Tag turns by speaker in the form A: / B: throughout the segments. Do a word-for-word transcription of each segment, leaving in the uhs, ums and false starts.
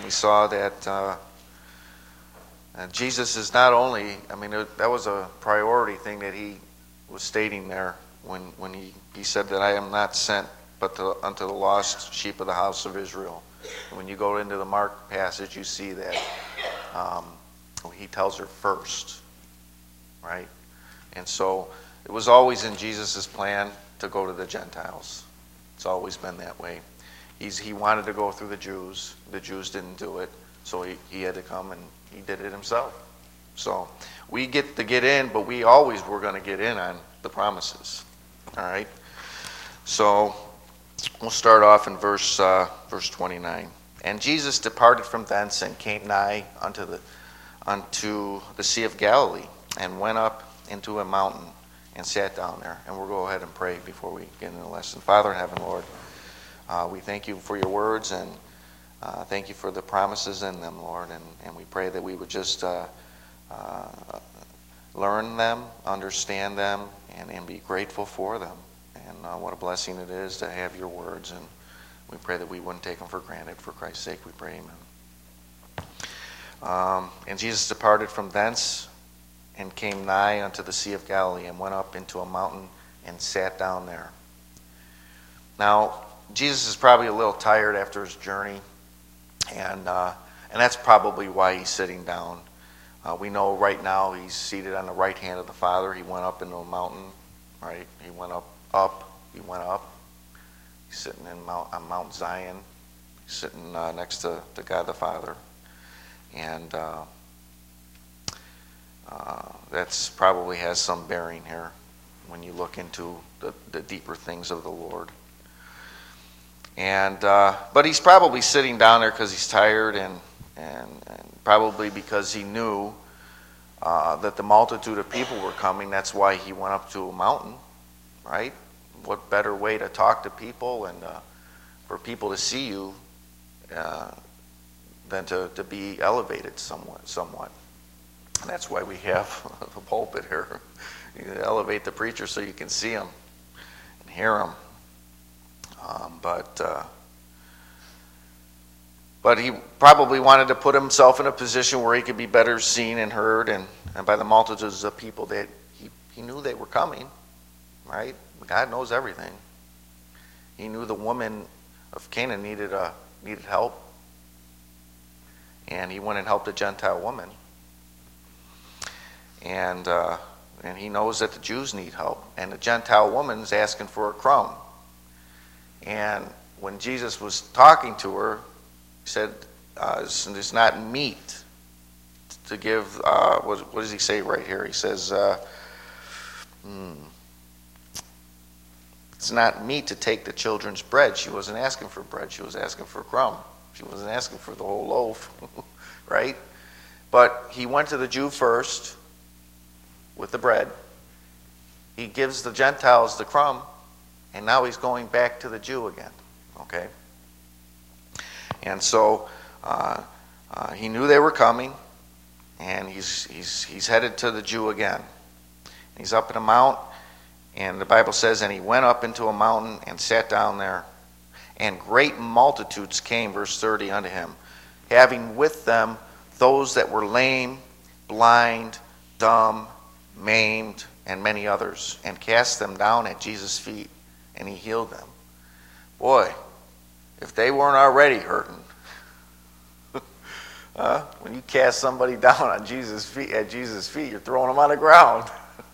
A: And we saw that uh, uh, Jesus is not only, I mean, it, that was a priority thing that he was stating there when, when he, he said that I am not sent but to, unto the lost sheep of the house of Israel. And when you go into the Mark passage, you see that um, he tells her first, right? And so it was always in Jesus' plan to go to the Gentiles. It's always been that way. He's, he wanted to go through the Jews. The Jews didn't do it, so he, he had to come and he did it himself. So we get to get in, but we always were going to get in on the promises. All right? So we'll start off in verse uh, verse twenty-nine. And Jesus departed from thence and came nigh unto the unto the Sea of Galilee, and went up into a mountain and sat down there. And we'll go ahead and pray before we get into the lesson. Father in heaven, Lord, uh, we thank you for your words, and uh, thank you for the promises in them, Lord. And, and we pray that we would just uh, uh, learn them, understand them, and, and be grateful for them. And uh, what a blessing it is to have your words. And we pray that we wouldn't take them for granted. For Christ's sake, we pray, amen. Um, and Jesus departed from thence and came nigh unto the Sea of Galilee, and went up into a mountain and sat down there. Now, Jesus is probably a little tired after his journey, and uh, and that's probably why he's sitting down. Uh, we know right now he's seated on the right hand of the Father. He went up into a mountain, right? He went up, up, he went up. He's sitting in Mount, on Mount Zion. He's sitting uh, next to, to God the Father. And uh, uh, that's probably has some bearing here when you look into the, the deeper things of the Lord. And uh, but he's probably sitting down there because he's tired, and, and, and probably because he knew uh, that the multitude of people were coming. That's why he went up to a mountain, right? What better way to talk to people and uh, for people to see you uh, than to, to be elevated somewhat, somewhat. And that's why we have the pulpit here. You elevate the preacher so you can see him and hear him. Um, but uh, but he probably wanted to put himself in a position where he could be better seen and heard, and, and by the multitudes of people that he, he knew they were coming, right? God knows everything. He knew the woman of Canaan needed a needed help, and he went and helped a Gentile woman. And uh, and he knows that the Jews need help, and the Gentile woman's asking for a crumb. And when Jesus was talking to her, he said, uh, it's, it's not meat to give, uh, what, what does he say right here? He says, uh, hmm, it's not meat to take the children's bread. She wasn't asking for bread. She was asking for a crumb. She wasn't asking for the whole loaf, right? But he went to the Jew first with the bread. He gives the Gentiles the crumb, and now he's going back to the Jew again, okay? And so uh, uh, he knew they were coming, and he's he's he's headed to the Jew again. He's up in a mount, and the Bible says, and he went up into a mountain and sat down there. And great multitudes came, verse thirty, unto him, having with them those that were lame, blind, dumb, maimed, and many others, and cast them down at Jesus' feet. And he healed them. Boy, if they weren't already hurting, uh, when you cast somebody down on Jesus' feet, at Jesus' feet, you're throwing them on the ground.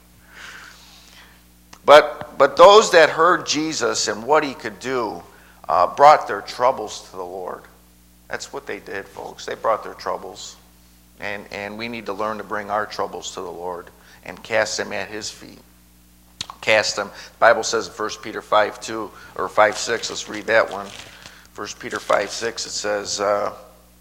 A: but but those that heard Jesus and what he could do uh, brought their troubles to the Lord. That's what they did, folks. They brought their troubles, and and we need to learn to bring our troubles to the Lord and cast them at his feet. Cast them. The Bible says in First Peter five two or five six. Let's read that one. First Peter five six. It says, uh,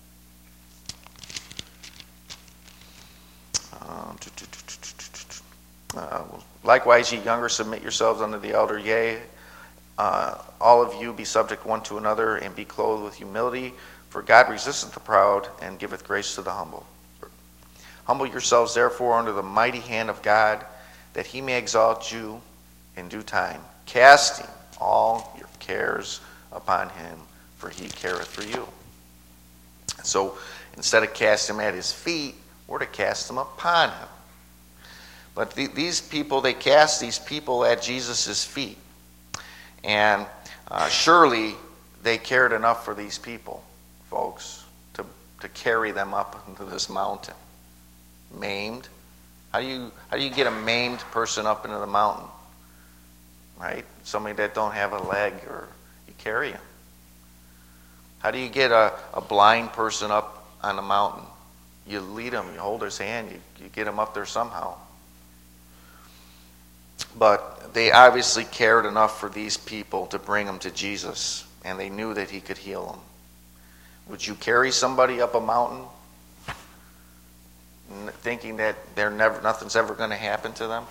A: uh, likewise, ye younger, submit yourselves unto the elder. Yea, uh, all of you be subject one to another, and be clothed with humility. For God resisteth the proud, and giveth grace to the humble. Humble yourselves, therefore, under the mighty hand of God, that he may exalt you in due time, casting all your cares upon him, for he careth for you. So instead of casting them at his feet, we're to cast them upon him. But the, these people, they cast these people at Jesus' feet. And uh, surely they cared enough for these people, folks, to, to carry them up into this mountain. Maimed. How do you how do you get a maimed person up into the mountain? Right? Somebody that don't have a leg, or you carry him. How do you get a, a blind person up on the mountain? You lead him, you hold his hand, you, you get him up there somehow. But they obviously cared enough for these people to bring them to Jesus, and they knew that he could heal them. Would you carry somebody up a mountain thinking that they're never, nothing's ever going to happen to them?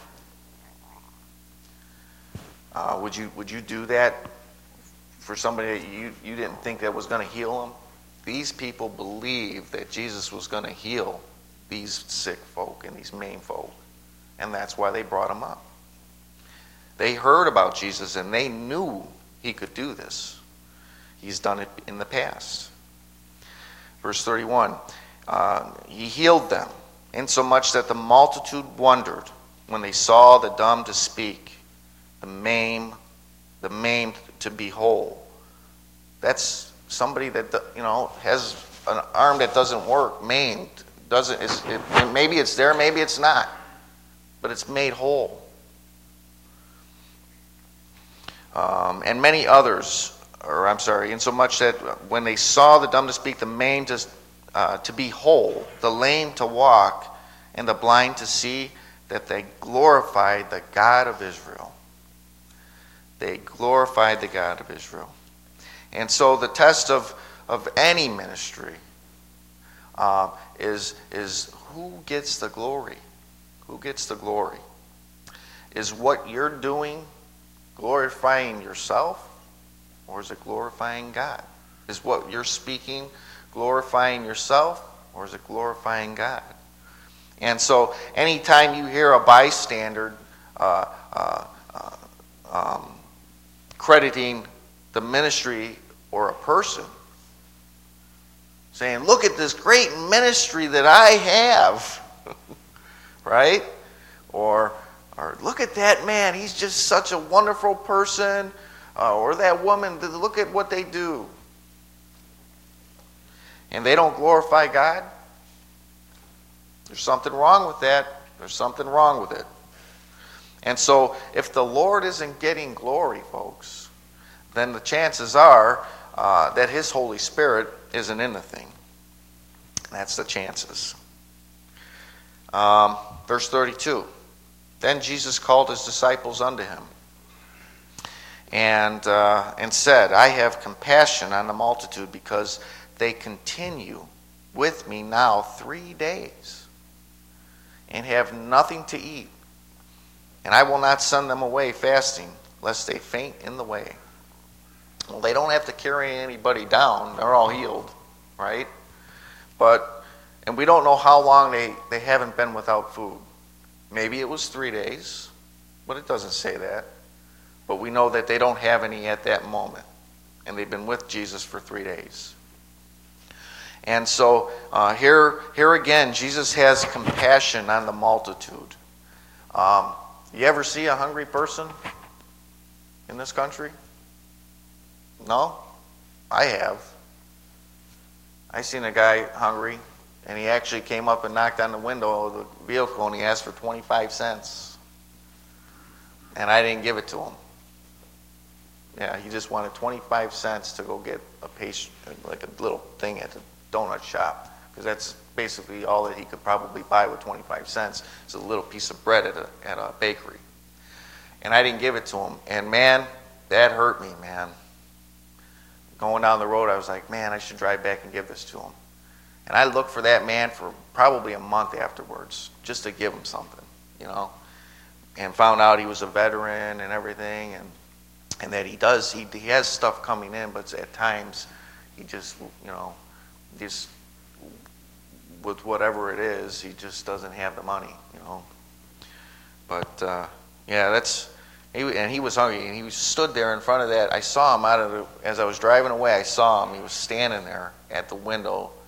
A: Uh, would you would you do that for somebody that you, you didn't think that was going to heal them? These people believed that Jesus was going to heal these sick folk and these maimed folk, and that's why they brought him up. They heard about Jesus, and they knew he could do this. He's done it in the past. Verse thirty-one, uh, he healed them, insomuch that the multitude wondered when they saw the dumb to speak, the maimed, the maimed to be whole. That's somebody that, you know, has an arm that doesn't work, maimed. Doesn't, it's, it, maybe it's there, maybe it's not, but it's made whole. Um, and many others, or I'm sorry, insomuch that when they saw the dumb to speak, the maimed to, uh, to be whole, the lame to walk, and the blind to see, that they glorified the God of Israel. They glorified the God of Israel. And so the test of, of any ministry uh, is, is who gets the glory? Who gets the glory? Is what you're doing glorifying yourself, or is it glorifying God? Is what you're speaking glorifying yourself, or is it glorifying God? And so anytime you hear a bystander uh, uh, uh, um, crediting the ministry or a person, saying, look at this great ministry that I have, right? Or, or look at that man, he's just such a wonderful person. Uh, or that woman, look at what they do. And they don't glorify God. There's something wrong with that. There's something wrong with it. And so if the Lord isn't getting glory, folks, then the chances are uh, that his Holy Spirit isn't in the thing. That's the chances. Um, verse thirty-two. Then Jesus called his disciples unto him, and uh, and said, I have compassion on the multitude, because they continue with me now three days, and have nothing to eat. And I will not send them away fasting, lest they faint in the way. Well, they don't have to carry anybody down. They're all healed, right? But, and we don't know how long they, they haven't been without food. Maybe it was three days, but it doesn't say that. But we know that they don't have any at that moment. And they've been with Jesus for three days. And so uh, here, here again, Jesus has compassion on the multitude. Um, you ever see a hungry person in this country? No? I have. I seen a guy hungry, and he actually came up and knocked on the window of the vehicle, and he asked for twenty-five cents. And I didn't give it to him. Yeah, he just wanted twenty-five cents to go get a pastry, like a little thing at the donut shop, because that's basically all that he could probably buy with twenty-five cents. It's a little piece of bread at a, at a bakery. And I didn't give it to him. And man, that hurt me, man. Going down the road, I was like, man, I should drive back and give this to him. And I looked for that man for probably a month afterwards, just to give him something, you know, and found out he was a veteran and everything, and and that he does, he, he has stuff coming in, but at times he just, you know, just with whatever it is, he just doesn't have the money, you know. But uh, yeah, that's, he, and he was hungry, and he stood there in front of that. I saw him out of the, as I was driving away, I saw him. He was standing there at the window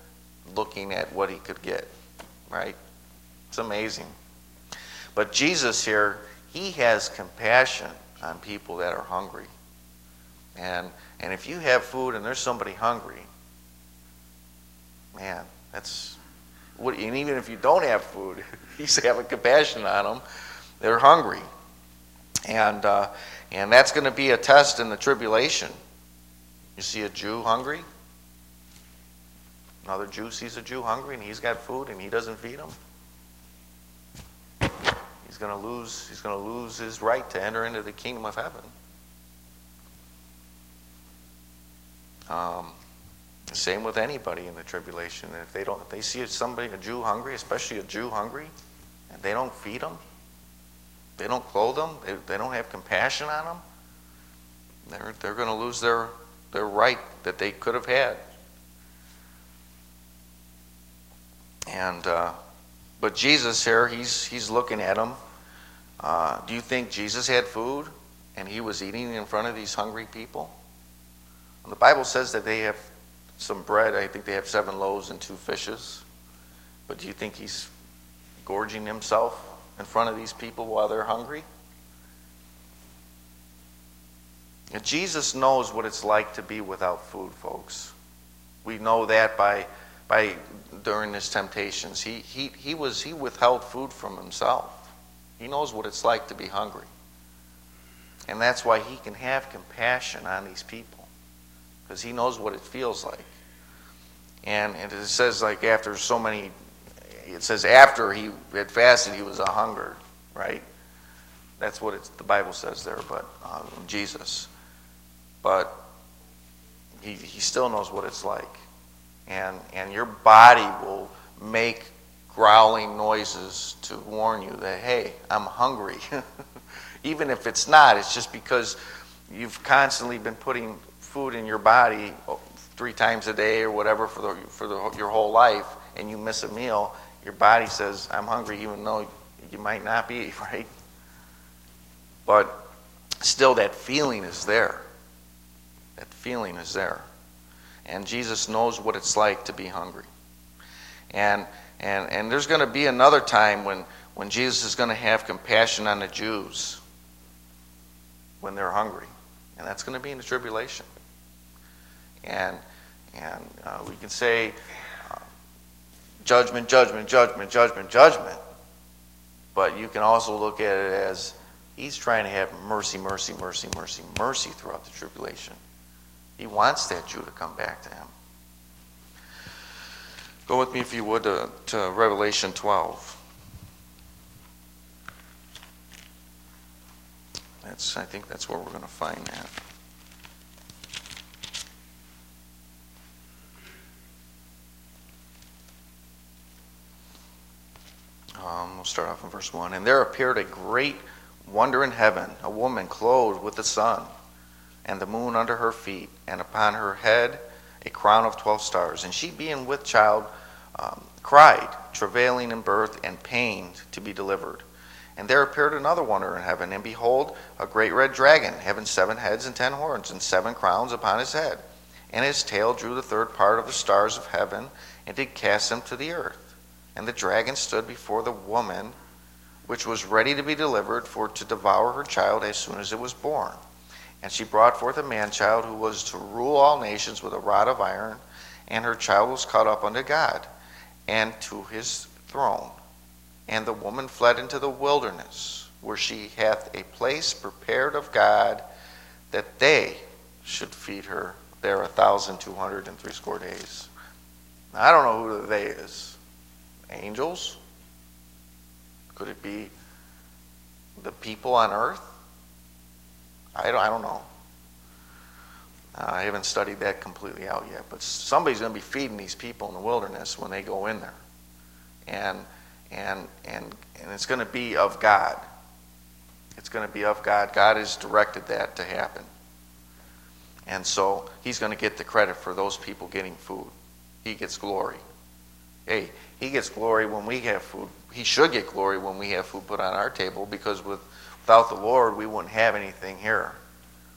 A: looking at what he could get, right? It's amazing. But Jesus here, he has compassion on people that are hungry. And and if you have food and there's somebody hungry, man, that's what. And even if you don't have food, he's having compassion on them. They're hungry, and uh, and that's going to be a test in the tribulation. You see a Jew hungry, another Jew sees a Jew hungry, and he's got food, and he doesn't feed him. He's going to lose. He's going to lose his right to enter into the kingdom of heaven. Um, same with anybody in the tribulation. If they don't, if they see somebody, a Jew hungry, especially a Jew hungry, and they don't feed them, they don't clothe them, they, they don't have compassion on them, they're they're going to lose their their right that they could have had. And uh, but Jesus here, he's he's looking at them. Uh, do you think Jesus had food and he was eating in front of these hungry people? The Bible says that they have some bread. I think they have seven loaves and two fishes. But do you think he's gorging himself in front of these people while they're hungry? And Jesus knows what it's like to be without food, folks. We know that by by during his temptations. He he he was he withheld food from himself. He knows what it's like to be hungry. And that's why he can have compassion on these people. Because he knows what it feels like. And, and it says like after so many, it says after he had fasted, he was a hunger, right? That's what it's, the Bible says there, but um, Jesus. But he, he still knows what it's like. And, and your body will make growling noises to warn you that, hey, I'm hungry. Even if it's not, it's just because you've constantly been putting food in your body three times a day or whatever for the for the, your whole life, and you miss a meal, your body says, I'm hungry, even though you might not be, right? But still that feeling is there. That feeling is there. And Jesus knows what it's like to be hungry. And and and there's going to be another time when, when Jesus is going to have compassion on the Jews when they're hungry. And that's going to be in the tribulation. And and uh, we can say uh, judgment, judgment, judgment, judgment, judgment. But you can also look at it as he's trying to have mercy, mercy, mercy, mercy, mercy throughout the tribulation. He wants that Jew to come back to him. Go with me, if you would, to, to Revelation twelve. That's I think that's where we're going to find that. Um, we'll start off in verse one. And there appeared a great wonder in heaven, a woman clothed with the sun, and the moon under her feet, and upon her head a crown of twelve stars. And she, being with child, um, cried, travailing in birth, and pained to be delivered. And there appeared another wonder in heaven, and behold, a great red dragon, having seven heads and ten horns, and seven crowns upon his head. And his tail drew the third part of the stars of heaven, and did cast them to the earth. And the dragon stood before the woman, which was ready to be delivered, for to devour her child as soon as it was born. And she brought forth a man-child, who was to rule all nations with a rod of iron. And her child was caught up unto God, and to his throne. And the woman fled into the wilderness, where she hath a place prepared of God, that they should feed her there a thousand two hundred and threescore days. Now, I don't know who the they is. Angels? Could it be the people on earth? I don't, I don't know. Uh, I haven't studied that completely out yet, but somebody's going to be feeding these people in the wilderness when they go in there. And and and and it's going to be of God. It's going to be of God. God has directed that to happen. And so he's going to get the credit for those people getting food. He gets glory. Hey, he gets glory when we have food. He should get glory when we have food put on our table, because with, without the Lord, we wouldn't have anything here.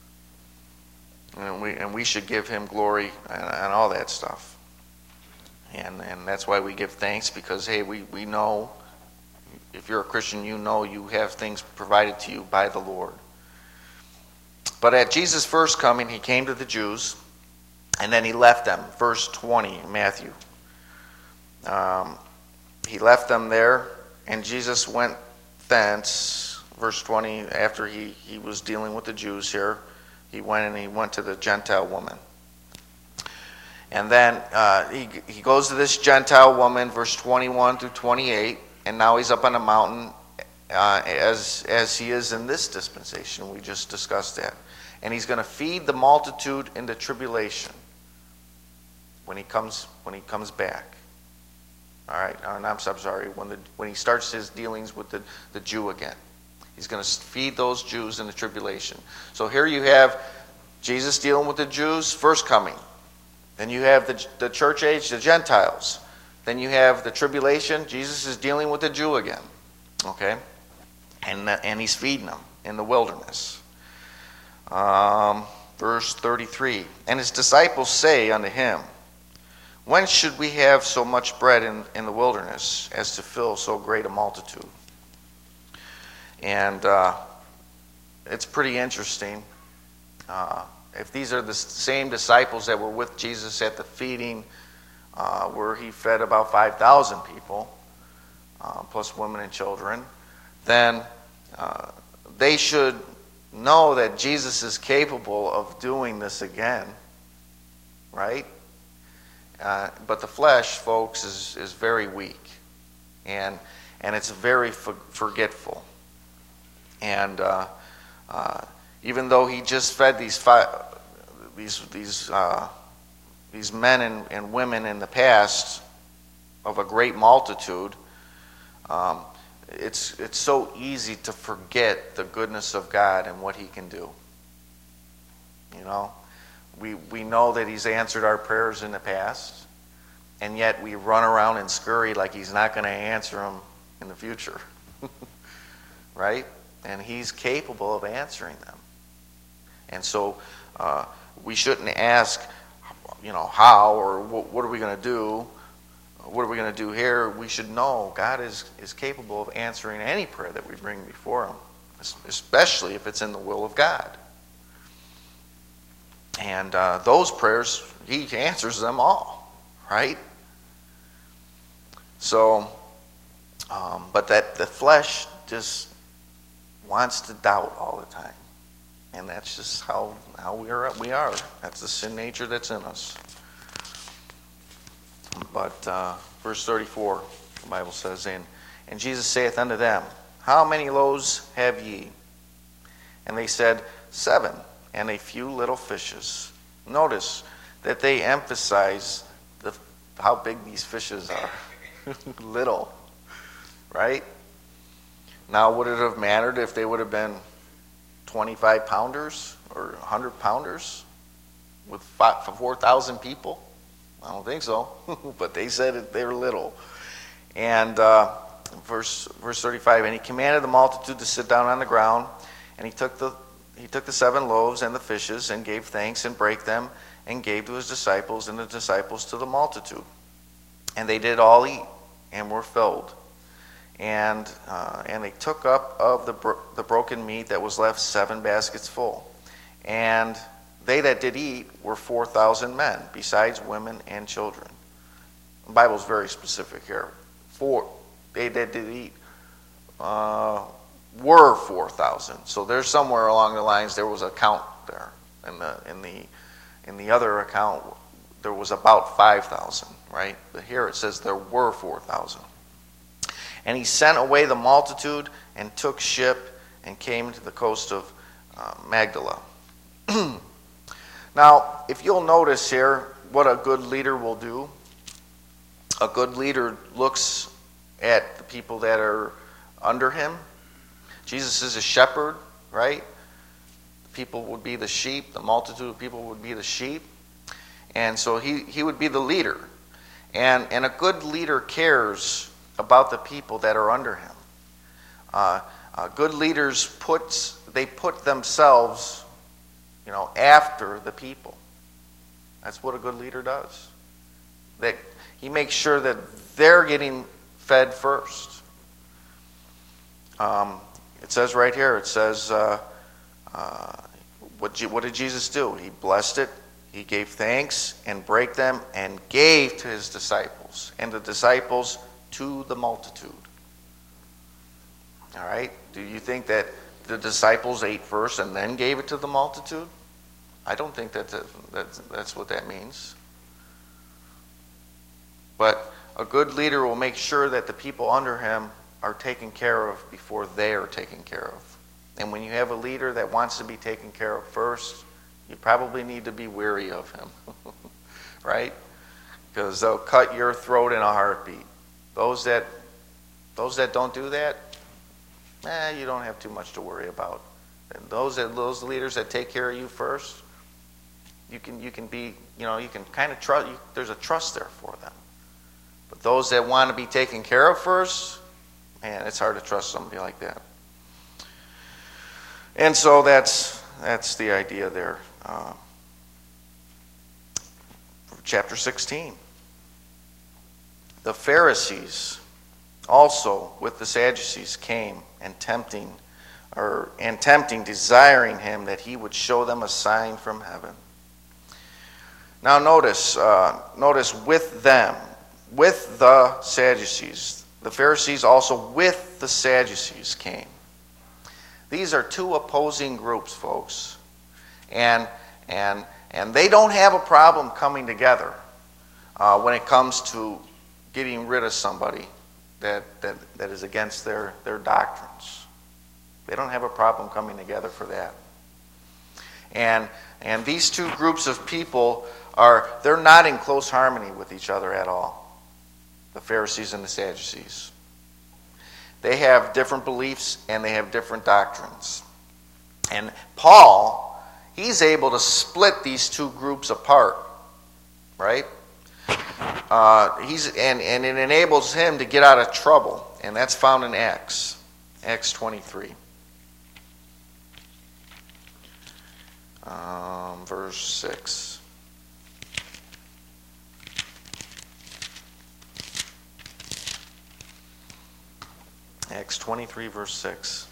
A: And we and we should give him glory and, and all that stuff. And and that's why we give thanks, because, hey, we, we know, if you're a Christian, you know you have things provided to you by the Lord. But at Jesus' first coming, he came to the Jews, and then he left them. Verse twenty in Matthew. Um, he left them there, and Jesus went thence. Verse twenty, after he, he was dealing with the Jews here, he went and he went to the Gentile woman. And then uh, he, he goes to this Gentile woman, verse twenty-one through twenty-eight, and now he's up on a mountain uh, as, as he is in this dispensation. We just discussed that. And he's going to feed the multitude in the tribulation when he comes when he comes back. All right, and I'm sorry, when the when he starts his dealings with the, the Jew again. He's going to feed those Jews in the tribulation. So here you have Jesus dealing with the Jews, first coming. Then you have the, the church age, the Gentiles. Then you have the tribulation. Jesus is dealing with the Jew again. Okay? And, and he's feeding them in the wilderness. Um, verse thirty-three. And his disciples say unto him, when should we have so much bread in, in the wilderness as to fill so great a multitude? And uh, it's pretty interesting. Uh, if these are the same disciples that were with Jesus at the feeding, uh, where he fed about five thousand people, uh, plus women and children, then uh, they should know that Jesus is capable of doing this again, right? Uh, but the flesh, folks, is, is very weak, and and it's very for, forgetful. And uh, uh, even though he just fed these five, these these uh, these men and, and women in the past of a great multitude, um, it's it's so easy to forget the goodness of God and what He can do. You know, we we know that He's answered our prayers in the past, and yet we run around and scurry like He's not going to answer them in the future, right? And He's capable of answering them. And so uh, we shouldn't ask, you know, how or what, what are we going to do? What are we going to do here? We should know God is, is capable of answering any prayer that we bring before Him, especially if it's in the will of God. And uh, those prayers, He answers them all, right? So, um, but that the flesh just wants to doubt all the time. And that's just how, how we are. We are. That's the sin nature that's in us. But uh, verse thirty-four, the Bible says, and, and Jesus saith unto them, how many loaves have ye? And they said, seven, and a few little fishes. Notice that they emphasize the, how big these fishes are. Little, right? Now, would it have mattered if they would have been twenty-five pounders or one hundred pounders with four thousand people? I don't think so. But they said it, they were little. And uh, verse verse thirty-five, and he commanded the multitude to sit down on the ground, and he took the he took the seven loaves and the fishes, and gave thanks, and brake them, and gave to his disciples, and the disciples to the multitude. And they did all eat, and were filled. And uh, and they took up of the bro- the broken meat that was left seven baskets full. And they that did eat were four thousand men, besides women and children. The Bible's very specific here. Four, they that did eat uh, were four thousand. So there's somewhere along the lines there was a count there. In the in the in the other account there was about five thousand, right? But here it says there were four thousand. And he sent away the multitude and took ship and came to the coast of uh, Magdala. Now, if you'll notice here what a good leader will do, a good leader looks at the people that are under him. Jesus is a shepherd, right? People would be the sheep. The multitude of people would be the sheep. And so he, he would be the leader. And, and a good leader cares about the people that are under him. Uh, uh, good leaders put they put themselves, you know, after the people. That's what a good leader does. That He makes sure that they're getting fed first. Um, it says right here, it says, uh, uh, what, what did Jesus do? He blessed it, he gave thanks, and brake them, and gave to his disciples, and the disciples to the multitude. All right? Do you think that the disciples ate first and then gave it to the multitude? I don't think that that's, that's what that means. But a good leader will make sure that the people under him are taken care of before they are taken care of. And when you have a leader that wants to be taken care of first, you probably need to be weary of him. Right? Because they'll cut your throat in a heartbeat. Those that those that don't do that, eh, you don't have too much to worry about. And those that those leaders that take care of you first, you can you can be, you know, you can kind of trust, you, there's a trust there for them. But those that want to be taken care of first, man, it's hard to trust somebody like that. And so that's that's the idea there. Uh, chapter sixteen. The Pharisees also with the Sadducees came and tempting, or and tempting, desiring him that he would show them a sign from heaven. Now notice, uh, notice with them, with the Sadducees, the Pharisees also with the Sadducees came. These are two opposing groups, folks, and and and they don't have a problem coming together uh, when it comes to getting rid of somebody that, that, that is against their, their doctrines. They don't have a problem coming together for that. And and these two groups of people are, they're not in close harmony with each other at all. The Pharisees and the Sadducees. They have different beliefs and they have different doctrines. And Paul, he's able to split these two groups apart, right? Uh, he's and, and it enables him to get out of trouble. And that's found in Acts, Acts twenty-three. Um, verse six. Acts twenty-three, verse six.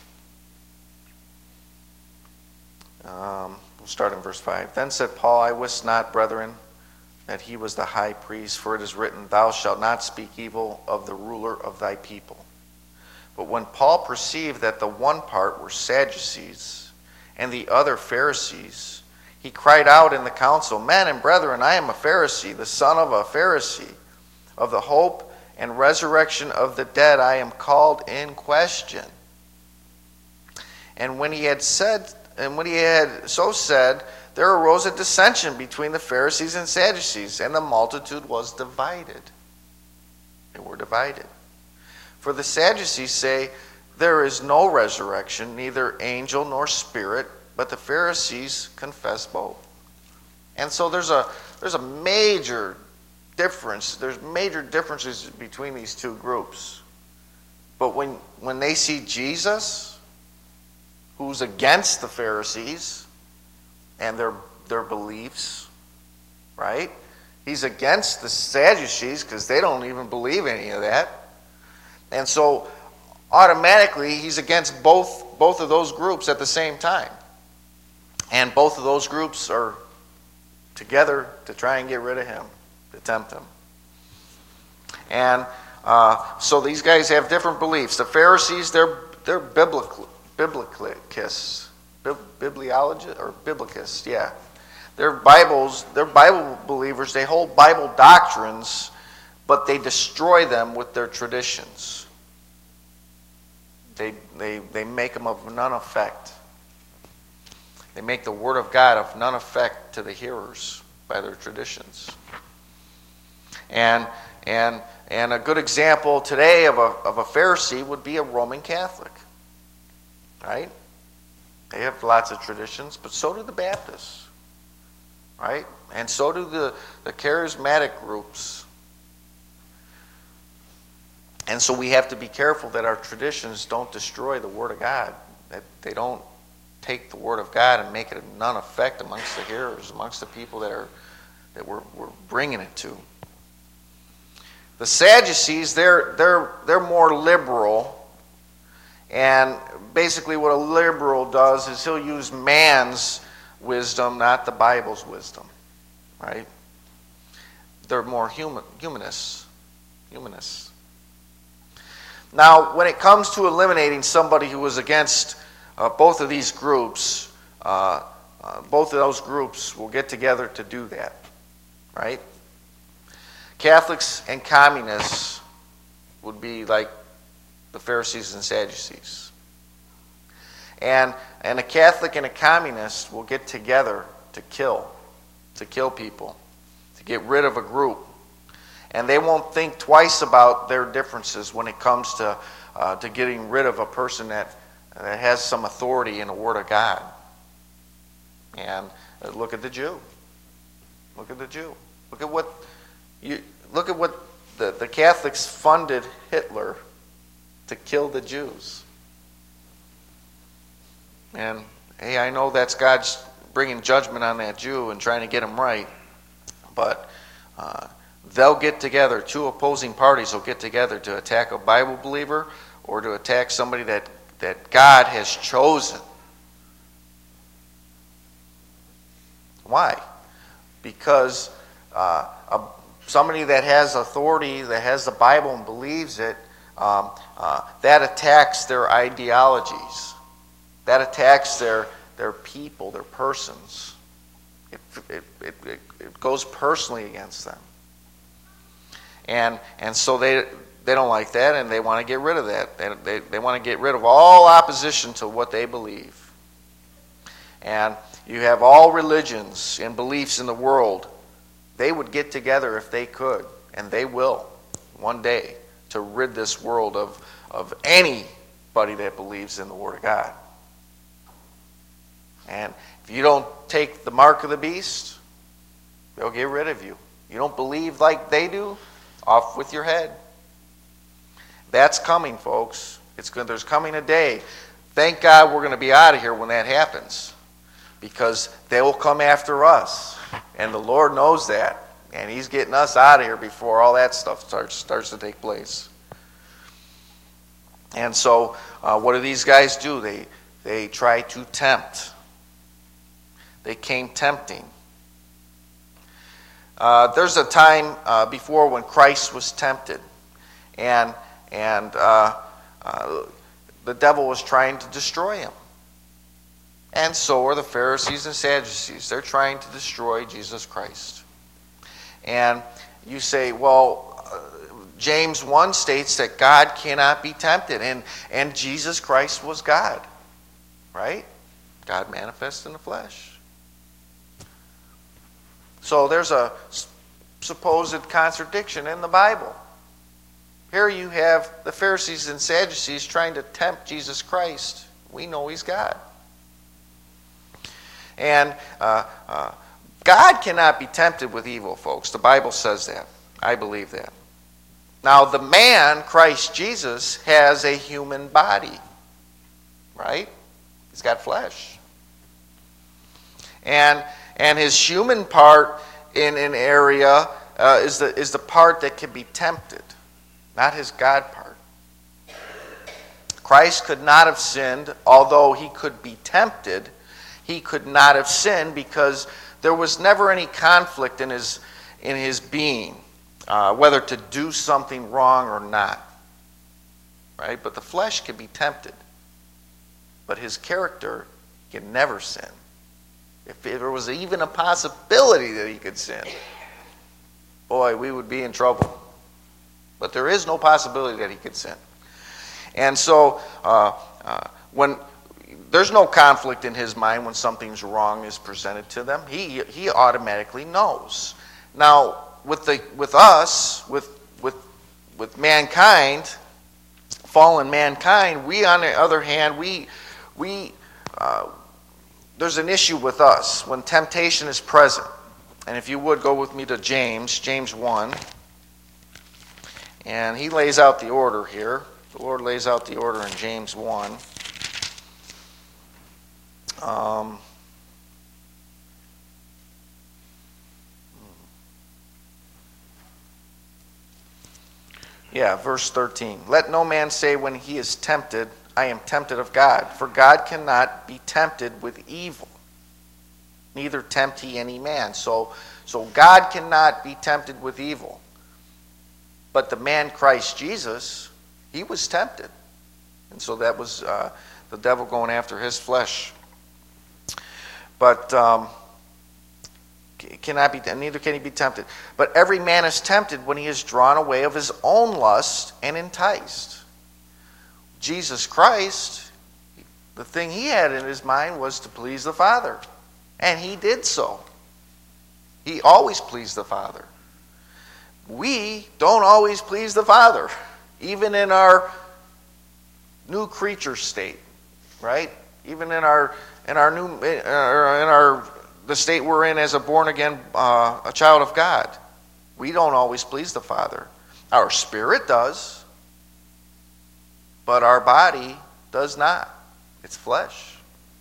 A: Um, we'll start in verse five. Then said Paul, I wist not, brethren, that he was the high priest, for it is written, Thou shalt not speak evil of the ruler of thy people. But when Paul perceived that the one part were Sadducees, and the other Pharisees, he cried out in the council, Men and brethren, I am a Pharisee, the son of a Pharisee. Of the hope and resurrection of the dead I am called in question. And when he had said, and when he had so said, there arose a dissension between the Pharisees and Sadducees, and the multitude was divided. They were divided. For the Sadducees say, there is no resurrection, neither angel nor spirit, but the Pharisees confess both. And so there's a there's a major difference. There's major differences between these two groups. But when when they see Jesus, who's against the Pharisees and their their beliefs, right? He's against the Sadducees because they don't even believe any of that. And so automatically he's against both both of those groups at the same time. And both of those groups are together to try and get rid of him, to tempt him. And uh, so these guys have different beliefs. The Pharisees, they're they're biblical biblicists, bibliologists or biblicists, yeah. They're Bibles, they're Bible believers. They hold Bible doctrines, but they destroy them with their traditions. They they they make them of none effect. They make the Word of God of none effect to the hearers by their traditions. And and and a good example today of a of a Pharisee would be a Roman Catholic. Right? They have lots of traditions, but so do the Baptists. Right? And so do the, the charismatic groups. And so we have to be careful that our traditions don't destroy the Word of God. That they don't take the Word of God and make it of none effect amongst the hearers, amongst the people that are that we're, we're bringing it to. The Sadducees, they're, they're, they're more liberal. And basically what a liberal does is he'll use man's wisdom, not the Bible's wisdom. Right? They're more human, humanists. Humanists. Now, when it comes to eliminating somebody who was against uh, both of these groups, uh, uh, both of those groups will get together to do that. Right? Catholics and communists would be like the Pharisees and Sadducees. And, and a Catholic and a communist will get together to kill, to kill people, to get rid of a group. And they won't think twice about their differences when it comes to, uh, to getting rid of a person that, that has some authority in the Word of God. And uh, look at the Jew. Look at the Jew. Look at what you look at what the, the Catholics funded Hitler to kill the Jews. And hey, I know that's God's bringing judgment on that Jew and trying to get him right, but uh, they'll get together. Two opposing parties will get together to attack a Bible believer or to attack somebody that, that God has chosen. Why? Because uh, a, somebody that has authority, that has the Bible and believes it, um, uh, that attacks their ideologies. That attacks their, their people, their persons. It, it, it, it, it goes personally against them. And and so they they don't like that, and they want to get rid of that. They, they, they want to get rid of all opposition to what they believe. And you have all religions and beliefs in the world. They would get together if they could, and they will one day, to rid this world of, of anybody that believes in the Word of God. And if you don't take the mark of the beast, they'll get rid of you. You don't believe like they do, off with your head. That's coming, folks. It's good. There's coming a day. Thank God we're going to be out of here when that happens, because they will come after us, and the Lord knows that, and He's getting us out of here before all that stuff starts starts to take place. And so, uh, what do these guys do? They they try to tempt. They came tempting. Uh, there's a time uh, before when Christ was tempted, and and uh, uh, the devil was trying to destroy him. And so are the Pharisees and Sadducees. They're trying to destroy Jesus Christ. And you say, well, uh, James one states that God cannot be tempted, and and Jesus Christ was God, right? God manifest in the flesh. So there's a supposed contradiction in the Bible. Here you have the Pharisees and Sadducees trying to tempt Jesus Christ. We know He's God. And uh, uh, God cannot be tempted with evil, folks. The Bible says that. I believe that. Now, the man, Christ Jesus, has a human body. Right? He's got flesh. And and his human part in an area uh, is the is the part that can be tempted, not his God part. Christ could not have sinned, although he could be tempted. He could not have sinned because there was never any conflict in his in his being, uh, whether to do something wrong or not. Right? But the flesh can be tempted, but his character can never sin. If there was even a possibility that he could sin, boy, we would be in trouble. But there is no possibility that he could sin. And so, uh, uh, when there's no conflict in his mind when something's wrong is presented to them, he he automatically knows. Now, with the with us, with with with mankind, fallen mankind, we on the other hand, we we. Uh, There's an issue with us when temptation is present. And if you would, go with me to James, James one. And he lays out the order here. The Lord lays out the order in James one. Um, Yeah, verse thirteen. Let no man say when he is tempted, I am tempted of God. For God cannot be tempted with evil, neither tempt he any man. So, so God cannot be tempted with evil. But the man Christ Jesus, he was tempted. And so that was uh, the devil going after his flesh. But um, cannot be, neither can he be tempted. But every man is tempted when he is drawn away of his own lust and enticed. Jesus Christ, the thing he had in his mind was to please the Father. And he did so. He always pleased the Father. We don't always please the Father, even in our new creature state, right? Even in our in our new in our the state we're in as a born again uh, a child of God, we don't always please the Father. Our spirit does, but our body does not. It's flesh.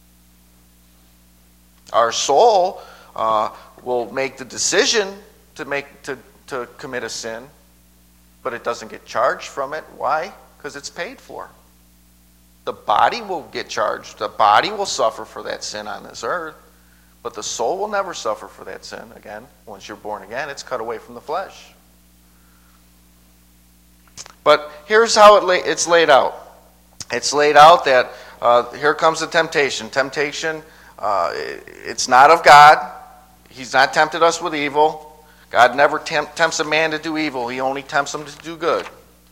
A: Our soul uh, will make the decision to make to, to commit a sin, but it doesn't get charged from it. Why? Because it's paid for. The body will get charged. The body will suffer for that sin on this earth, but the soul will never suffer for that sin again. Once you're born again, it's cut away from the flesh. But here's how it lay, it's laid out. It's laid out that uh, here comes the temptation. Temptation, uh, it's not of God. He's not tempted us with evil. God never tempt, tempts a man to do evil. He only tempts him to do good.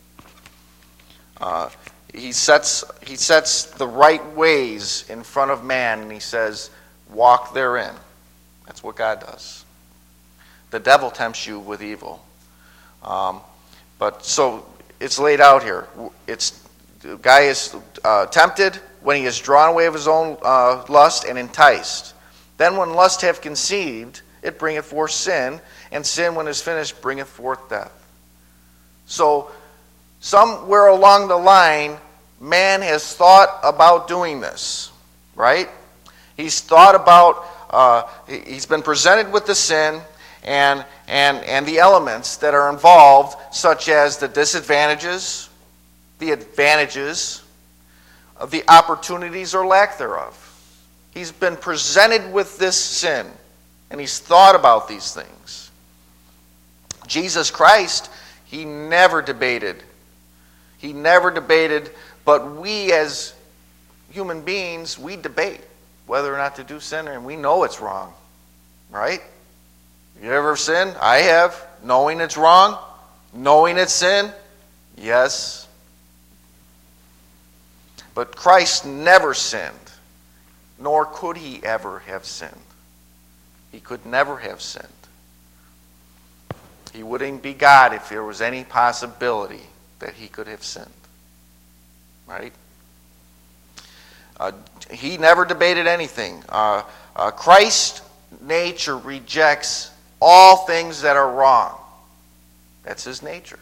A: Uh, he sets he sets the right ways in front of man, and he says, walk therein. That's what God does. The devil tempts you with evil. Um, but so it's laid out here. It's the guy is uh, tempted when he is drawn away of his own uh, lust and enticed. Then when lust hath conceived, it bringeth forth sin, and sin, when it is finished, bringeth forth death. So somewhere along the line, man has thought about doing this, right? He's thought about, uh, he's been presented with the sin and, and, and the elements that are involved, such as the disadvantages, the advantages, of the opportunities or lack thereof. He's been presented with this sin, and he's thought about these things. Jesus Christ, he never debated. He never debated, but we as human beings, we debate whether or not to do sin, and we know it's wrong, right? You ever sinned? I have. Knowing it's wrong? Knowing it's sin? Yes. But Christ never sinned, nor could he ever have sinned. He could never have sinned. He wouldn't be God if there was any possibility that he could have sinned. Right? Uh, he never debated anything. Uh, uh, Christ's nature rejects all things that are wrong. That's his nature.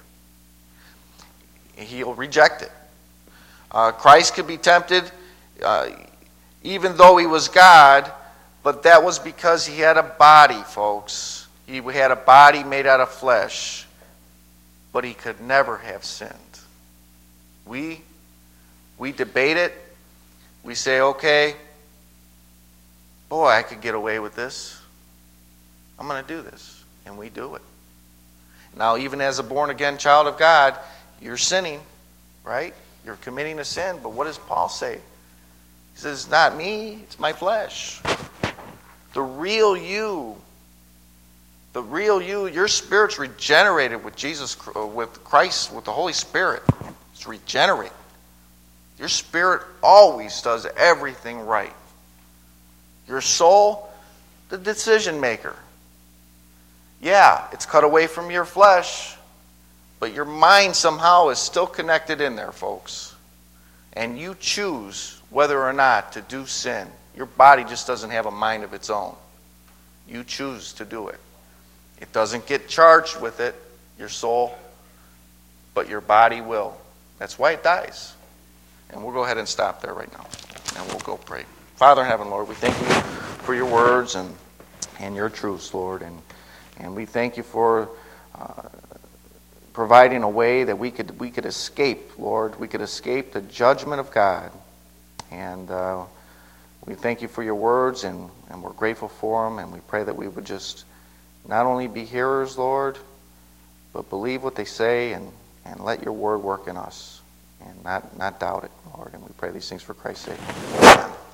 A: He'll reject it. Uh, Christ could be tempted uh, even though he was God, but that was because he had a body, folks. He had a body made out of flesh, but he could never have sinned. We, we debate it. We say, okay, boy, I could get away with this. I'm going to do this. And we do it. Now, even as a born-again child of God, you're sinning, right? You're committing a sin, but what does Paul say? He says, not me, it's my flesh. The real you, the real you, your spirit's regenerated with Jesus, with Christ, with the Holy Spirit. It's regenerated. Your spirit always does everything right. Your soul, the decision maker. Yeah, it's cut away from your flesh, but your mind somehow is still connected in there, folks. And you choose whether or not to do sin. Your body just doesn't have a mind of its own. You choose to do it. It doesn't get charged with it, your soul, but your body will. That's why it dies. And we'll go ahead and stop there right now. And we'll go pray. Father in heaven, Lord, we thank you for your words and, and your truths, Lord. And, and we thank you for uh, providing a way that we could we could escape, Lord. We could escape the judgment of God. And uh, we thank you for your words, and, and we're grateful for them, and we pray that we would just not only be hearers, Lord, but believe what they say, and, and let your word work in us, and not, not doubt it, Lord. And we pray these things for Christ's sake. Amen.